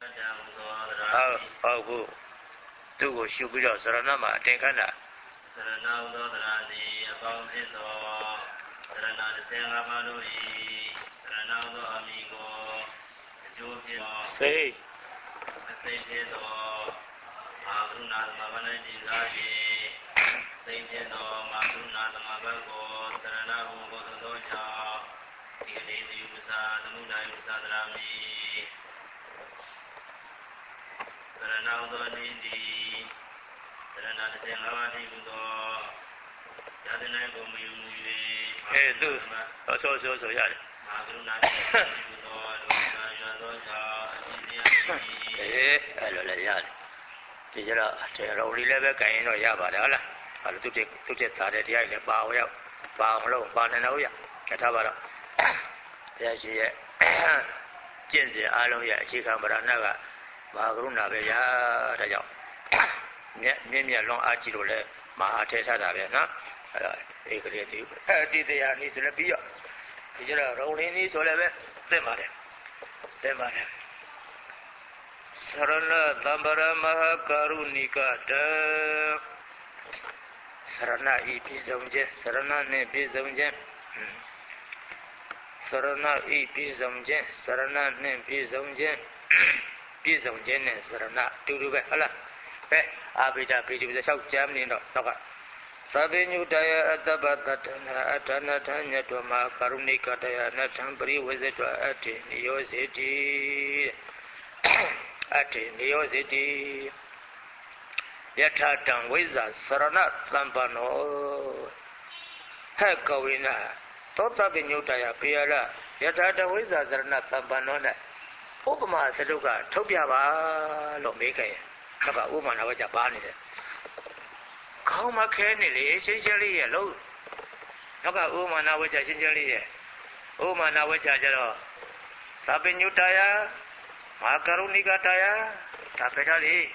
ဟုတ်သူ့ကိုရှုပြီးတော့စရဏမှာအတင်ခဏစရဏဥသောတရာတိအပေါင်းဖြစ်သောစရဏ15ပါးတို့၏စရဏဥသောအမိကိုအကျိုးဖြစ်သောစိတ်ဖြစ်သောမဟာကရုဏာသမဘာ၌တည်စား၍စိတ်ဖြစ်သောမဟာကရုဏာသမဘာကိုစရဏဟုကိုသို့သောကြောင့်ဒီကနေ့ဒီဥပ္ပစာသမုဒိုင်ဥပ္ပစာတရာမိစရဏဥသောနိတိစရဏ15ပါးတည်းဟူသောယတနာကိုမယူမူ၍သူဆိုရတယ်မဟာကရုဏာတည်းဟူသောလူနာရသောကြောင့်အရှင်တရားအဲ့လိုလည်းရတယ်ဒီကြတော့တော်လေးလည်းပဲကြင်ရင်တော့ရပါတယ်ဟုတ်လားအဲ့လိုသူတက်သားတဲ့တရားကြီးလည်းပါအောင်ပါအောင်လို့ပါနေတော့ရထားပါတော့တရားရှိရဲ့ကျင့်စဉ်အားလုံးရဲ့အခြေခံပဓာနကမဟာကရုဏာပဲရတဲ့ကြောင့်မြင့်လွန်အားကြီးလို့လဲမဟာထဲထားတာပဲနော်အဲ့တော့ဧကရေတိဒီတရားနည်းဆိုလည်းပြီးရောဒီကြတော့ရုံလင်းနည်းဆိုလည်းပဲသိပါတယ်စရဏသံဗရမဟာကရုဏိကတစရဏဤပြည့်စုံခြင်းစရဏနှင့်ပြည့်စုံခြင်းစရဏဤပြည့်စုံခြင်းစရဏနှင့်ပြည့်စုံခြင်းပြည့်စုံခြင်းနဲ့စရဏတူတူပဲဟုတ်လားပဲအာဘိဒပိတိပစ္စ6ကျမ်းနေတော့ကသဗ္ဗညုတယအတ္တပတ္တနာအတ္တနထညတမကရုဏိကတယနထံပရိဝေဇတအတ္တိနိယောစေတိအတ္တိနိယောစေတိယထာတံဝိဇ္ဇာစရဏသံပနောဟေကဝိနာသောတပညုတယပေယရယထာတံဝိဇ္ဇာစရဏသံပနော၌ဥပမာစတုကထုတ်ပြပါလို့မေးခဲ့ရင်ကဥပမာနာဝကြပါနေတယ်ခေါင်းမခဲနေလေရှင်းရှင်းလေးရဲ့လို့နောက်ကဥပမာနာဝကြရှင်းရှင်းလေးရဲ့ဥပမာနာဝကြကြတော့သဗ္ဗညုတယမဟာကရုဏိကတယဒါပဲထားလေ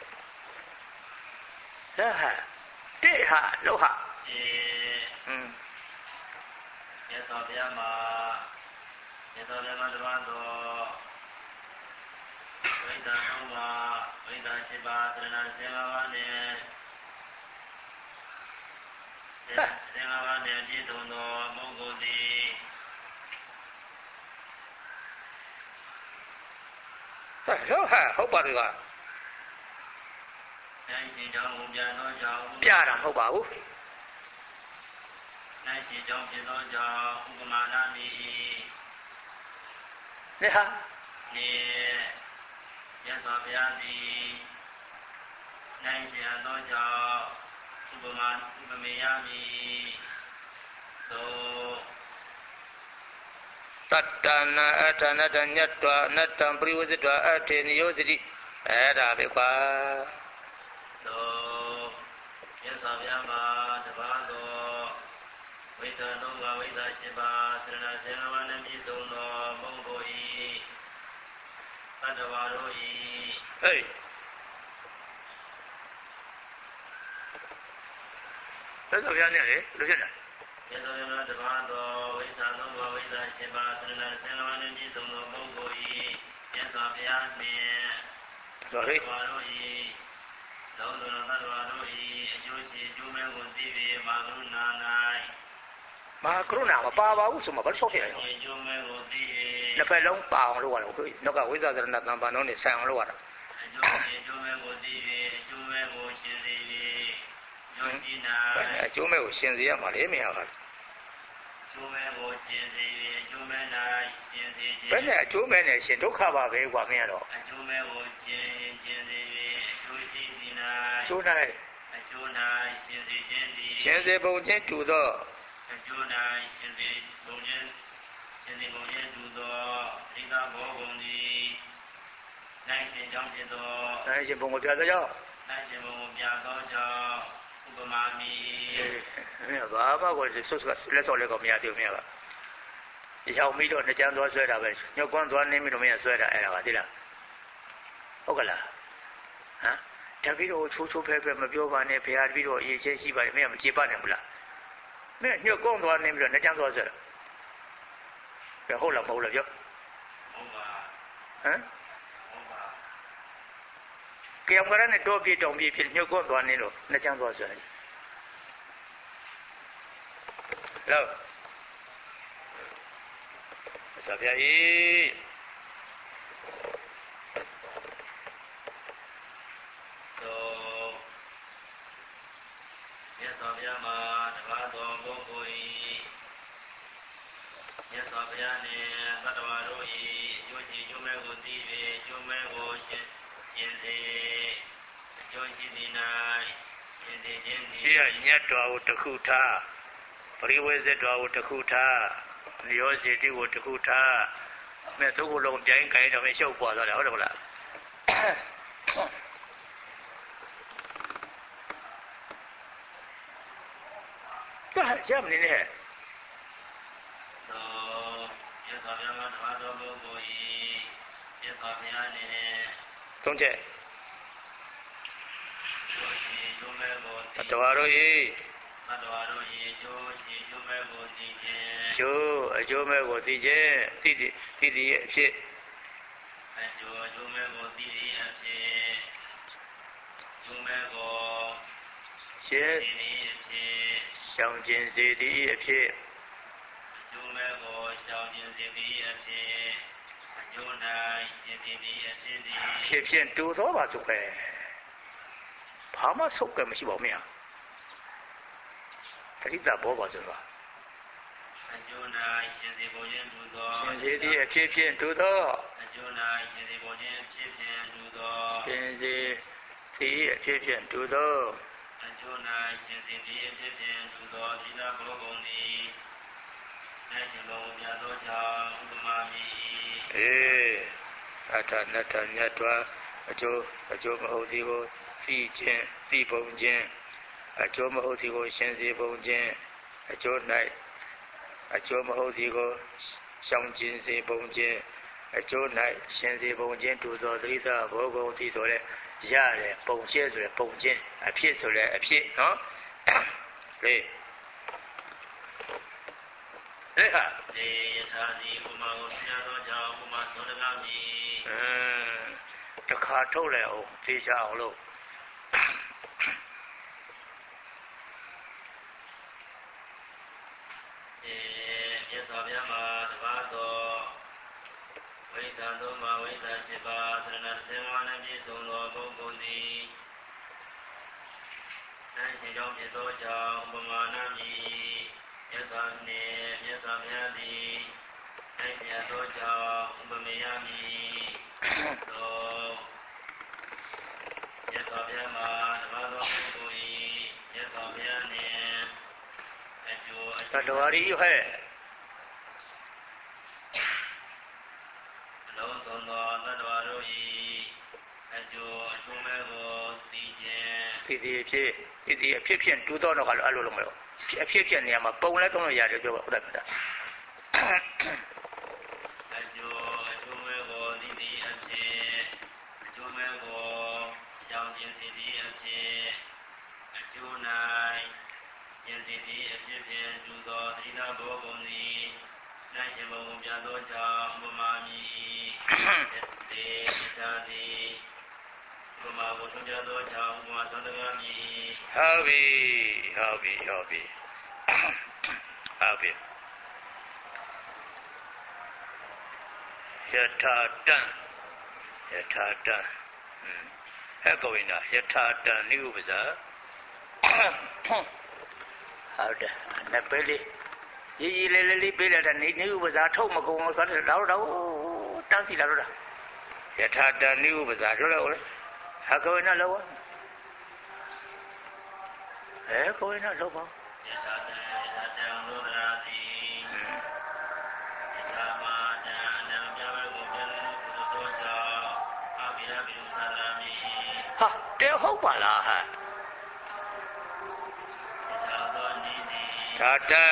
ဒါဟာတိဟာလို့ဟာမြတ်စွာဘုရားမှာမြတ်စွာဘုရားမှာတပါးသောဝိသံသုံးပါးဝိသံ7ပါးသရဏ15ပါးနဲ့15ပါးနဲ့ပြည့်စုံသောပုဂ္ဂိုလ်သည်ဟုတ်ပါပြီကနိုင်ရှင်ကြောင့်ပြသောကြောင့်ပြတာမဟုတ်ပါဘူးနိုင်ရှင်ကြောင့်ပြသောကြောင့်ဥပမာနာမိနေဟာနေမြတ်စွာဘုရားသည်နိုင်ရှင်သောကြောင့်ဥပမေယမိသို့တတ္တနာအဋ္ဌနတညတ္တအနတ္တံပရိဝဇ္ဇတအဋ္ဌေနိယောသတိအဲ့ဒါပဲကွာသို့မြတ်စွာဘုရားမှာတပါးသောဝိသံသုံးပါးဝိသံ7ပါးသရဏ15ပါးနဲ့ပြည့်စုံသောပုဂ္ဂိုလ်၏တတ္တဝါတို့၏ဟေးသက်တော်ရနေလေလို့ဖြစ်တယ်မြတ်စွာဘုရားတပါးသောဝိသံသုံးပါးဝိသံ7ပါးသရဏ15ပါးနဲ့ပြည့်စုံသောပုဂ္ဂိုလ်၏မြတ်စွာဘုရားနှင့်တတ္တဝါတို့၏သောတတ္တဝါတို့၏အကျိုးရှိကျိုးမဲ့ကိုသိပြီးမဟာကရုဏာ၌မဟာကရုဏာမပါပါဘူးဆိုမှဘာလို့ဖြစ်လဲကျိုးမဲ့ကိုသိနှစ်ဖက်လုံးပါအောင်လုပ်ရတော့ခုနောက်ကဝိဇ္ဇာသရဏသံပါဏောနဲ့ဆိုင်အောင်လုပ်ရတာအကျိုးရှိကျိုးမဲ့ကိုသိပြီးအကျိုးမဲ့ကိုရှင်းသိပြီးကျိုးရှိနာအကျိုးမဲ့ကိုရှင်းစေရမှာလေမင်းဟာကျိုးမဲ့ကိုရှင်းသိပြီးအကျိုးမဲ့၌ရှင်းသိခြင်းဘယ်နဲ့အကျိုးမဲ့နဲ့ရှင်းဒုက္ခပါပဲကွာမင်းကတော့အကျိုးမဲ့ကိုရှင်းသိပြီးအကျိုးရှိသည်၌အကျိုး၌ရှင်းသိခြင်းသည်ရှင်းစေပုံချင်းတူသောအကျိုး၌ရှင်းသိပုံချင်းတူသောဣဒ္ဓဘောဂုံသည်နိုင်ရှင်ကြောင့်ဖြစ်သောနိုင်ရှင်ဘုံကိုပြသောကြောင့်နိုင်ရှင်ဘုံကိုပြသောကြောင့်ဥပမာမိဘာမှကိုဆွတ်လက်စော်လက်ကောမရသေးဘူးမရပါရောက်ပြီးတော့နှစ်ချမ်းသွားဆွဲတာပဲညှောက်ကွန်းသွားနေပြီးတော့မရဆွဲတာအဲ့ဒါပါသိလားဟုတ်ကလားဟမ်တပည့်တော်ချိုးချိုးဖဲဖဲမပြောပါနဲ့ဘုရားတပည့်တော်အရေးချင်းရှိပါတယ်မင်းကမကြေပနိုင်ဘူးလားမင်းညှောက်ကွန်းသွားနေပြီးတော့နှစ်ချမ်းသွားဆွဲတာဘယ်ဟုတ်လားမဟုတ်လားပြောဟုတ်ပါဟမ်ကြောင်ကရနဲ့တောပြတောင်ပြဖြစ်ညှို့ကောသွားနေလို့နှစ်ချမ်းသွားဆိုရင်လောက်သာဗျာဤမြတ်စွာဘုရားမှာတပါးတော်ပုဂ္ဂိုလ်ဤမြတ်စွာဘုရားနှင့်သတ္တဝါတို့ဤအကျိုးရှိကျိုးမဲ့ကိုသိ၍ကျိုးမဲ့ကိုရှင်းစေအကျိုးရှိသည်၌ရှင်းစေခြင်းသည်ရှိရညတ်တော်ကိုတစ်ခုထားပရိဝေဇ္ဇတော်ကိုတစ်ခုထားလျောစီတိကိုတစ်ခုထားမဲ့သုံးခုလုံးပြိုင်ကြိုင်တော့မရှုပ်ပေါ်သွားတယ်ဟုတ်တယ်မလားကြမ်းနေနေမြတ်စွာဘုရားမှာတပါးတော်ပုဂ္ဂိုလ်ဤမြတ်စွာဘုရားနှင့်သုံးချက်ကျိုးရှိကျိုးမဲ့ကိုသိတဝါတို့ဤသတ္တဝါတို့ဤကျိုးရှိကျိုးမဲ့ကိုသိခြင်းကျိုးအကျိုးမဲ့ကိုသိခြင်းသိသည်အဖြစ်အကျိုးမဲ့ကိုသိသည်အဖြစ်ကျိုးမဲ့ကိုရှင်းသည်အဖြစ်ရှောင်ကျင်စေသည်အဖြစ်ကျိုးမဲ့ကိုရှောင်ကျင်စေသည်အဖြစ်အကျိုး၌ရှင်းသည်အဖြစ်သည်ဖြစ်ဖြင့်တူသောပါဆိုပဲဘာမှဆုတ်ကမရှိပါဘူးမင်းတတိတဘောပါဆိုတော့အကျိုး၌ရှင်းစေပုံခြင်းတူသောရှင်းစေသည်အဖြစ်ဖြင့်တူသောအကျိုး၌ရှင်းစေပုံခြင်းအဖြစ်ဖြင့်တူသောရှင်းစေသည်အဖြစ်ဖြင့်တူသောအကျိုး၌ရှင်းစေသည်အဖြစ်ဖြင့်တူသောသီလဘောဂုံသည်နဲ့ရှင်ဘုံပြသောကြောင့်ဥပမာမည်အထနတ္ထညတ်တော်အကျိုးမဟုတ်သည်ကိုသိခြင်းသိပုံခြင်းအကျိုးမဟုတ်သည်ကိုရှင်းစေပုံခြင်းအကျိုး၌အကျိုးမဟုတ်သည်ကိုရှောင်ကျင်စေပုံခြင်းအကျိုး၌ရှင်းစေပုံခြင်းတူသောသတိသာဘောဂုံသိဆိုတဲ့ရတယ်ပုံရှဲဆိုတဲ့ပုံခြင်းအဖြစ်ဆိုတဲ့အဖြစ်နော်လေဟာဒီယထာဒီဥမာကိုဆရာတော်ကြောင့်ဥမာသုံးတကားမည်တခါထုတ်လိုက်အောင်သိချအောင်လို့မြတ်စွာဘုရားမှာတပါးတော်ဝိဇ္ဇာသုံးပါးဝိဇ္ဇာ၈ပါးသရဏသင်္ဝါနဲ့ပြည့်စုံသောပုဂ္ဂိုလ်သည်နိုင်ရှင်ကြောင့်ဖြစ်သောကြောင့်ပမာဏမည်မြတ်စွာနှင့်မြတ်စွာဘုရားသည်နိုင်ရှင်သောကြောင့်ဥပမေယမည်သောမြတ်စွာဘုရားမှာတပါးသောပုဂ္ဂိုလ်၏မြတ်စွာဘုရားနှင့်အကျိုးတတဝရီဟဲ့လုံးစုံသောသတ္တဝါတို့၏အကျိုးမဲ့ကိုသိခြင်းသိသည်အဖြစ်ဖြင့်တူသောတော့ကလည်းအဲ့လိုလုံးမလို့အဖြစ်ဖြင့်နေရာမှာပုံလဲသုံးလို့ရတယ်ပြောပါဟုတ်တယ်ဗျာအကျိုးမဲ့ကိုသိသည်အဖြစ်အကျိုးမဲ့ကိုရှောင်ကျင်စေသည်အဖြစ်အကျိုး၌ရှင်းစေသည်အဖြစ်ဖြင့်တူသောသီလဘောဂုံသည်နိုင်ရှင်ဘုံပြသောကြောင့်ဥပမာမည်တေသာတိဥပမာကိုသုံးကြသောကြောင့်ဥပမာသုံးတကားမည်ဟုတ်ပြီယထာတံဟဲ့ကောင်းနာယထာတံနိဥပဇာဟုတ်တယ်နပယ်လေးကြီးလေးပေးလိုက်တာနေဥပဇာထုတ်မကုန်ဆိုတော့တော့တန်းစီလာတော့ယထာတန်နိဥပဇာတို့လည်းဟုတ်ဟာကောနာလောကောနာလောပါယထာတန်ဘုရားတိယထာမာတံအနံပြဘကိုပြန်လို့ကုသိုလ်ကြောင့်အဘိဓမ္မိသန္တာမိဟာတဲဟုတ်ပါလားဟာယထာသောနိတိသာတံ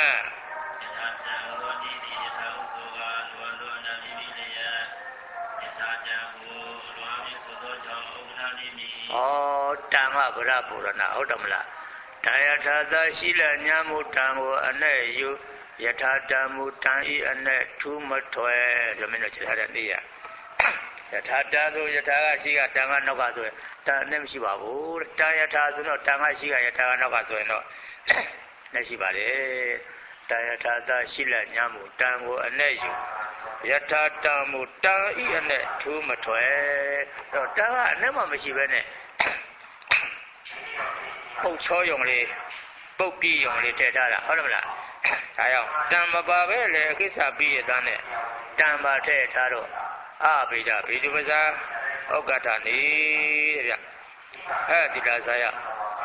တံကဗရပူရဏဟုတ်တယ်မလားဒါယထာသာရှိလညာမှုတံကိုအနဲ့ယူယထာတံမူတံဤအနဲ့ထူးမထွဲလို့မင်းတို့ချက်ထားတဲ့နေ့ရထာတန်ဆိုယထာကရှိကတန်ကနောက်ကဆိုရင်တန်နဲ့မရှိပါဘူးတန်ယထာဆိုတော့တန်ကရှိကယထာကနောက်ကဆိုရင်တော့နဲ့ရှိပါတယ်တန်ယထာသာရှိလက်ညာမှုတန်ကိုအနဲ့ယူယထာတန်မှုတန်ဤအနဲ့ထူးမထွယ်တော့တန်ကအနဲ့မှမရှိပဲနဲ့ပုတ်ချောယုံလေးပုတ်ပြီးယုံလေးထည့်ထားတာဟုတ်တယ်မလားဒါကြောင့်တန်မပါပဲလေကိစ္စပြီးရတဲ့နဲ့တန်ပါထည့်ထားတော့အဘိဓဗေဒုပဇာဩက္ကဋ္ဌနေတဲ့ဗျဒီလားဆရာ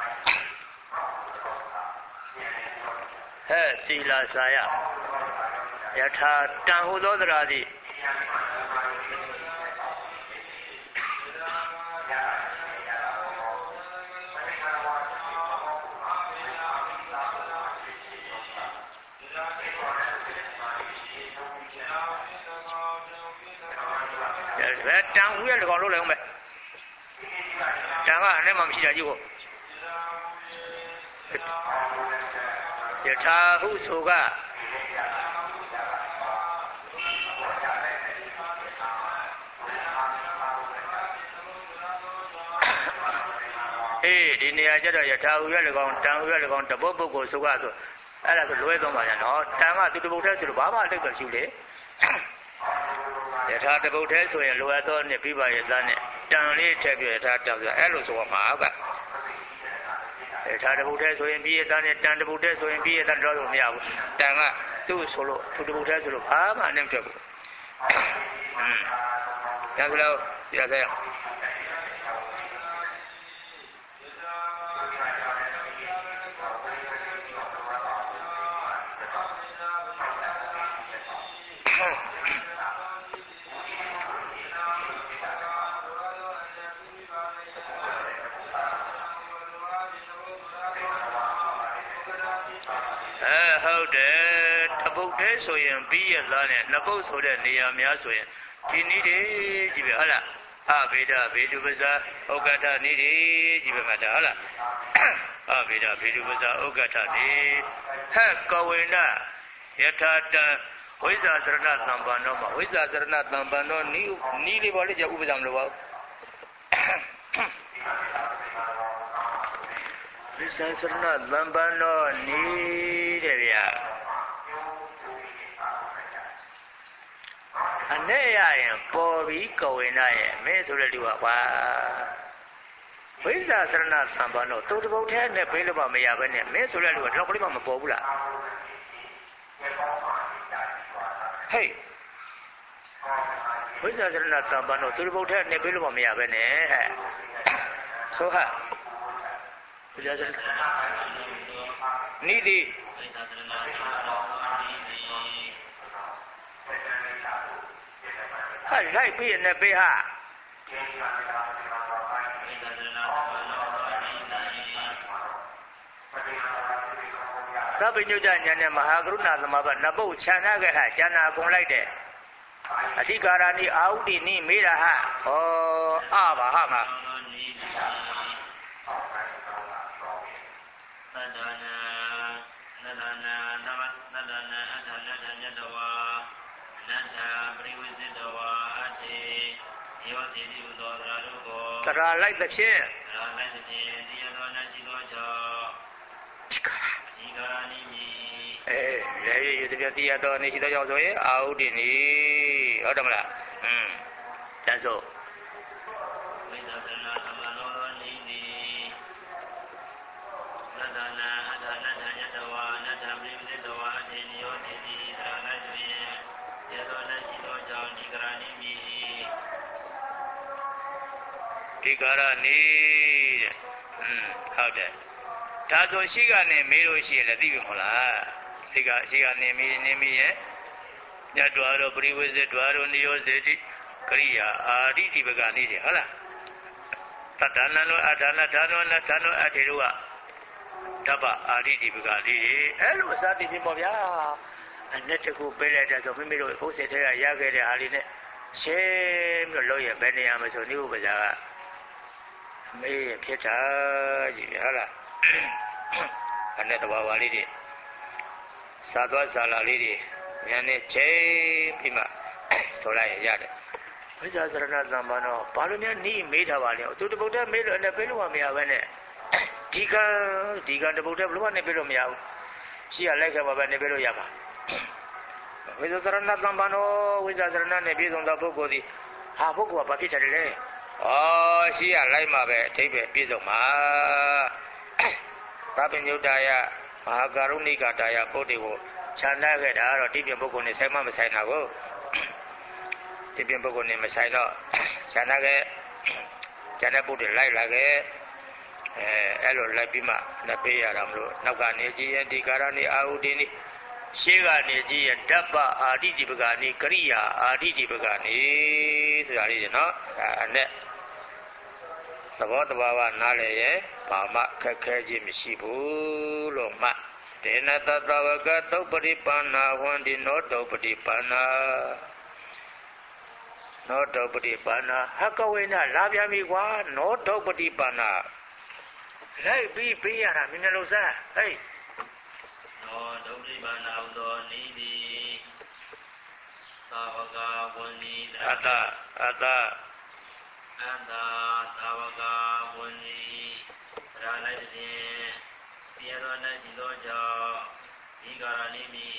သီလာစာယယထာတန်ဟုသောသရာသည်တန်ဟုရဲ့၎င်းလို့လည်းအောင်ပဲတန်ကအနဲ့မှမရှိတာကြည့်ဖို့ယထာဟုဆိုကဒီနေရာကျတော့ယထာဟုရဲ့၎င်းတန်ဟုရဲ့၎င်းတပုတ်ပုဂ္ဂိုလ်ဆိုကဆိုအဲ့ဒါဆိုလွဲသွားပါညာနော်တန်ကသူတပုတ်ထဲဆိုတော့ဘာမှအတိတ်ပဲရှိလေယထာတပုတ်ထဲဆိုရင်လိုအပ်သောနဲ့ပြပါရဲ့သားနဲ့တန်လေးထည့်ပြယထာတောက်ဆိုအဲ့လိုဆိုမှာကယထာတပုတ်ထဲဆိုရင်ပြည့်သားနဲ့တန်တပုတ်ထဲဆိုရင်ပြည့်သားတော့မရဘူးတန်ကသူ့ဆိုလို့သူတပုတ်ထဲဆိုလို့ဘာမှအနှံ့ထွက်ဘူးဒါဆိုတော့ဒီလိုဆက်ဟုတ်တယ်တပုတ်သေးဆိုရင်ပြီးရသားနဲ့နှစ်ပုတ်ဆိုတဲ့နေရာများဆိုရင်ဒီနည်းတွေကြည့်ပဲဟုတ်လားအဘိဓဗေဒုပဇာဩက္ကဋ္ဌနည်းတွေကြည့်ပဲမှာဒါဟုတ်လားအဘိဓဗေဒုပဇာဩက္ကဋ္ဌနေကဝေနယထာတံဝိဇ္ဇာသရဏသံပန္နောမှာဝိဇ္ဇာသရဏသံပန္နောနည်းလေးပေါ်လေးကြဥပဒံမလို့ပါဝိဇ္ဇာသရဏသံပန္နောနည်းတဲ့ဗျာအနေရရင်ပေါ်ပြီးကဝေနရဲ့မင်းဆိုတဲ့လူကကွာဝိဇ္ဇာသရဏသံပန္နောသူတပုတ်ထဲနဲ့ဘေးလို့မရဘဲနဲ့မင်းဆိုတဲ့လူကတော့ကလေးမှမပေါ်ဘူးလားဟေးဝိဇ္ဇာသရဏသံပန္နောသူတပုတ်ထဲနဲ့ဘေးလို့မရဘဲနဲ့ဟဲ့ဆိုဟာဝိဇ္ဇာသရဏနိတိဟဲ့လိုက်ပြည့်နေပေးဟာသဗ္ဗညုတညာနဲ့မဟာကရုဏာသမဘာနပုတ်ခြံရခဲ့ဟာဉာဏ်အကုန်လိုက်တဲ့အဓိကာရနိအာဟုတိနိမေးတာဟာအဘာဟာမှာသတ္တနာနတနာနမသတ္တနာအထာနတညတဝါအနတ္ထပရိဝိစိတဝါအထေယောတိတိဥသောသရတို့ကိုတရာလိုက်သဖြင့်တရားတော်နာရှိသောကြောင့်ဒီကာရနိမိလေရတပြတရားတော်နေရှိသောကြောင့်ဆိုရင်အာဟုတိနိဟုတ်တယ်မလားတန်ဆိုဝိသသနာသမနောနိတိသတ္တနာအထာနတညတဝါအနတ္ထပရိဝိစိတဝါအထေယောတိတိတရာလိုက်ဆိုရင်တရားတော်နာရှိသောကြောင့်ဒီကာရနိမိဒီကာရနိတဲ့ဟုတ်တယ်ဒါဆိုရှိကနေမေးလို့ရှိရင်လည်းသိပြီမဟုတ်လားရှိကနေမေးနေမိရဲ့ညတ်တော်တော့ပရိဝိဇ္ဇတော်တော့နိယောဇေတိကရိယာအာရိတိပကနေတယ်ဟုတ်လားတတဏနောအထာဏဌာနောနဌာနောအထေတို့ကတပ္ပအာရိတိပကလေးအဲ့လိုအစသိဖြစ်ပေါ့ဗျာအနဲ့တခုပေးလိုက်တဲ့ဆိုမိမိတို့ဥစ္စေထဲကရခဲ့တဲ့ဟာလေးနဲ့ရှင်းပြီးလို့ရဘယ်နေရာမှာဆိုနိဗ္ဗာန်ကမေးဖြစ်တာကြီးဟုတ်လားအနဲ့တဘာဝလေးတွေစာသွားစာလာလေးတွေဉာဏ်နဲ့ချိန်ပြီးမှဆိုလိုက်ရတယ်ဝိဇာစရဏသံပါတော့ဘာလို့များနီးမေးထားပါလဲသူတပုတ်တည်းမေးလို့နဲ့ပေးလို့မရဘဲနဲ့ဒီကတပုတ်တည်းဘလို့နဲ့ပေးလို့မရဘူးရှိရလိုက်ခဲ့ပါပဲနဲ့ပေးလို့ရပါဝိဇာစရဏသံပါတော့ဝိဇာစရဏနဲ့ပြည်စုံသောပုဂ္ဂိုလ်ဒီဟာပုဂ္ဂိုလ်ကဘာဖြစ်တယ်လဲရှိရလိုက်မှာပဲအထိပ္ပယ်ပြည်စုံမှာသဗ္ဗညုတ္တယမဟာကရုဏိကတာယပုဒ်တွေကိုခြံထားခဲ့တာတော့တိပြပုဂ္ဂိုလ်နဲ့ဆိုင်မမဆိုင်တာကိုတိပြပုဂ္ဂိုလ်နဲ့မဆိုင်တော့ခြံထားခဲ့ခြံတဲ့ပုဒ်တွေလိုက်လာခဲ့အဲ့လိုလိုက်ပြီးမှလက်ပေးရတာမလို့နောက်ကနေကြည်ရင်ဒီကာရဏိအာဟုတိနိရှေးကနေကြည်ရင်ဓပ္ပအာတိတိပကနိကရိယာအာတိတိပကနိဆိုတာလေးနော်အဲ့နဲ့သဘောတဘာဝနားလည်ရင်ဘာမှခက်ခဲခြင်းမရှိဘူးလို့မှဒေနတတဝကသုပ္ပရိပန္နာဝန္တိနောတုပ္ပတိပန္နာနောတုပ္ပတိပန္နာဟကဝေနလာပြန်ပြီကွာနောတုပ္ပတိပန္နာလိုက်ပြီးပေးရတာမင်းတို့စားဟေးနောတုပ္ပတိပန္နာဥသောနိတိသာဝကဝန္တိအတ္တအန္တာသာဝကဝန္တိရာလိုက်ခြင်းပြရသောနဲ့ရှိသောကြောင့်ဒီကာရဏိမိ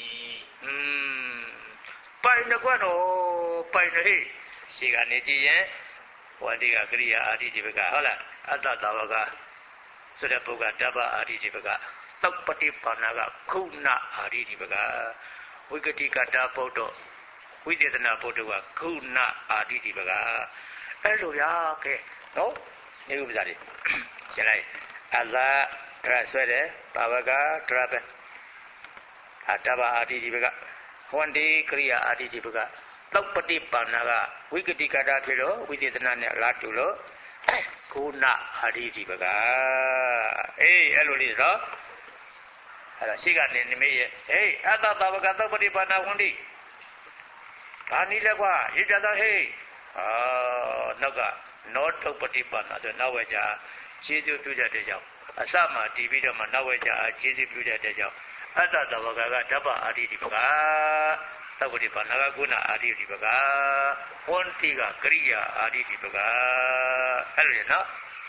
ပိုင်ကွတော့ပိုင်နေရှိကနေကြည့်ရင်ဝန္တိကကရိယာအာတိတိပကဟုတ်လားအတ္တသာဝကဆိုတဲ့ပုဂ္ဂဓပ္ပအာတိတိပကသုပ္ပတိပန္နာကခုဏအာတိတိပကဝိကတိကတာပုဒ္ဒဝိသေသနာပုဒ္ဒကခုဏအာတိတိပကအဲ့လိုရခဲ့နော်ဒီဥပစာလေးရှင်းလိုက်အသာတရဆွဲတယ်ဘာဝကတရပဲအတ္တဘာအာတိတိပကဝန္တိကရိယာအာတိတိပကသုပ္ပတိပန္နာကဝိကတိကတာဖြစ်လို့ဝိသေသနာနဲ့လာတူလို့ခုဏအာတိတိပကအဲ့လိုလေးတော့အဲ့တော့ရှိကနေနိမိတ်ရဲ့အတ္တဘာဝကသုပ္ပတိပန္နာဝန္တိဘာနည်းလဲကွာရကြတော့နောက်ကနောတုပ္ပတိပန္နာဆိုနောက်ဝဲကြခြေစွပြုတဲ့ကြောင့်အစမှတည်ပြီးတော့မှနောက်ဝဲကြခြေစွပြုတဲ့ကြောင့်အတ္တသဝကကဓပ္ပအာတိတိပကသုပ္ပတိပန္နာကကုဏအာတိတိပကဝန္တိကကရိယာအာတိတိပကအဲ့လိုနော်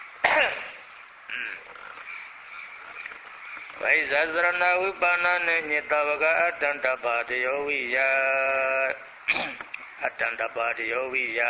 ဝိဇာစရဏဝိပန္နနဲ့ညတဝကအတ္တန္တပါတယောဝိယအတ္တန္တပါတယောဝိယ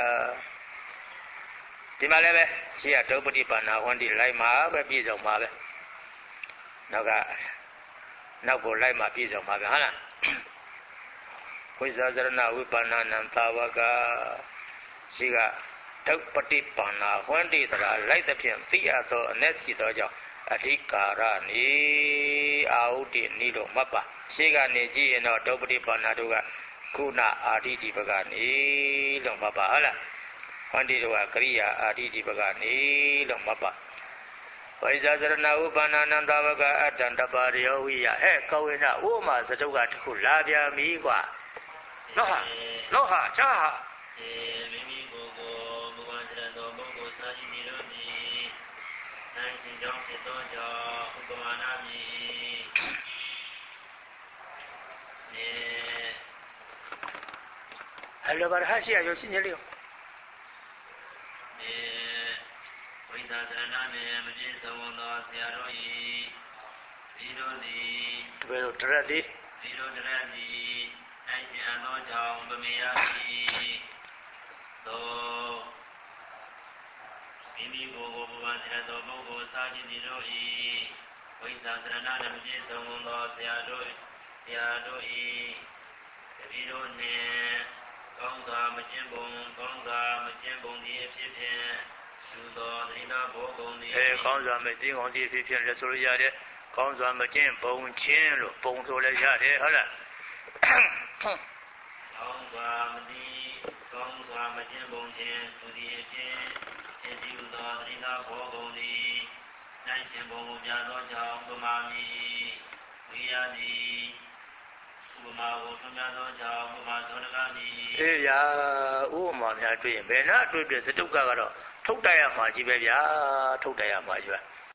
ဒီမှာလည်းပဲရှိရတုပ္ပတိပန္နာဝန္တိလိုက်မှာပဲပြည့်စုံမှာပဲနောက်ကိုလိုက်မှာပြည့်စုံမှာပဲဟုတ်လားဝိဇာစရဏဝိပန္နနံသာဝကရှိကတုပ္ပတိပန္နာဝန္တိတရာလိုက်သဖြင့်သိရသောအ ਨੇ ရှိသောကြောင့်အဓိကာရနိအာဟုတိနိလို့မှတ်ပါရှိကနေကြည့်ရင်တော့တုပ္ပတိပန္နာတို့ကခုဏအာတိတိပကနေလို့မှတ်ပါဟုတ်လားဝန္တိတို့ကကရိယာအာတိတိပကနေလို့မှတ်ပါဝိဇာစရဏဥပ္ပန္နနံသာဝကအတ္တန္တပါရယောဝိယကဝေနဥမစတုကတခုလာပြန်ပြီကွာလောဟာချာဟာမိမိကိုယ်ကိုမူဝါဒတော်ပုဂ္ဂိုလ်စာရှိနေလို့ဒီနိုင်ရှင်ကြောင့်ဖြစ်သောကြောင့်ဥပမာနာမည်အဲ့လိုပါဟာရှိရရောရှင်းကြလေဝိသသရဏနဲ့မပြည့်စုံသောဆရာတို့၏ဒီတို့သည်တပည့်တို့တရက်သည်ဒီတို့တရက်သည်နိုင်ရှင်အသောကြောင့်ပမေယသည်သို့မိမိကိုယ်ကိုဘဝဆရာတော်ပုဂ္ဂိုလ်စာကြည့်ဒီတို့၏ဝိသသရဏနဲ့မပြည့်စုံသောဆရာတို့၏ဒီတို့နှင့်ကောင်းစွာမကျင့်ပုံသည်အဖြစ်ဖြင့်သူသောဒိဋ္ဌဘောဂုံသည်ကောင်းစွာမကျင့်ကုန်သည်အဖြစ်ဖြင့်လည်းဆိုရရတယ်ကောင်းစွာမကျင့်ပုံချင်းလို့ပုံဆိုလည်းရတယ်ဟုတ်လားကောင်းစွာမကျင့်ပုံချင်းသူသည်အဖြစ်ဒီသူသောဒိဋ္ဌဘောဂုံသည်နိုင်ရှင်ဘုံကိုပြသောကြောင့်ပမာမီဝိယသည်ဥပမာကိုထွန်းပြသောကြောင့်ဥပမာသောတကမီရာဥပမာများတွေ့ရင်ဘယ်နှအတွေ့စတုကကတော့ထုတ်တတ်ရမှာကြီးပဲဗျာထုတ်တတ်ရမှာကြီးပဲ